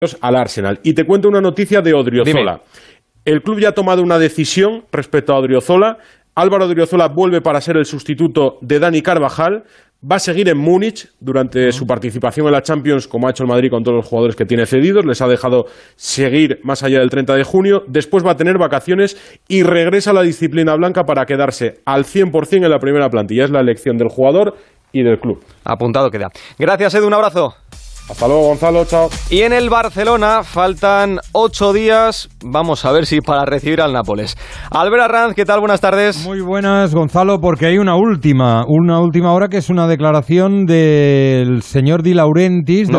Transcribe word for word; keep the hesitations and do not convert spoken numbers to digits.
al Arsenal. Y te cuento una noticia de Odriozola. Dime. El club ya ha tomado una decisión respecto a Odriozola. Álvaro Odriozola vuelve para ser el sustituto de Dani Carvajal. Va a seguir en Múnich durante uh-huh. su participación en la Champions, como ha hecho el Madrid con todos los jugadores que tiene cedidos. Les ha dejado seguir más allá del treinta de junio. Después va a tener vacaciones y regresa a la disciplina blanca para quedarse al cien por ciento en la primera plantilla. Es la elección del jugador y del club. Apuntado queda. Gracias, Edu. Un abrazo. Hasta luego, Gonzalo, chao. Y en el Barcelona faltan ocho días, vamos a ver si para recibir al Nápoles. Albert Arranz, ¿qué tal? Buenas tardes. Muy buenas, Gonzalo, porque hay una última, una última hora que es una declaración del señor Di Laurentiis. No